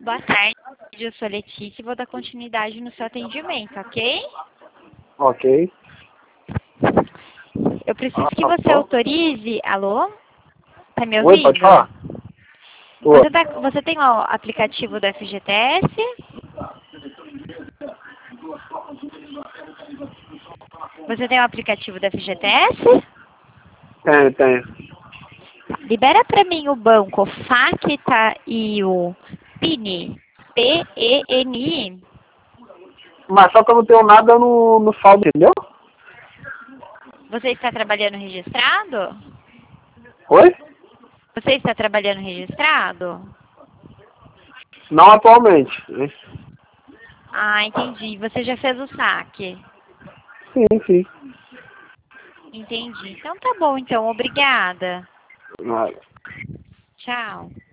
Boa tarde, eu sou Letícia e vou dar continuidade no seu atendimento, ok? Ok. Eu preciso que você autorize... Alô? Tá me Oi, pode ouvindo? falar? Tô. Você tem o aplicativo do FGTS? Você tem o aplicativo do FGTS? Tenho. Libera para mim o banco Facta e o PINI, PENI. Mas só que eu não tenho nada no saldo, entendeu? Você está trabalhando registrado? Oi? Você está trabalhando registrado? Não atualmente. Ah, entendi. Você já fez o saque. Sim. Entendi. Então tá bom, então. Obrigada. Nada. Tchau.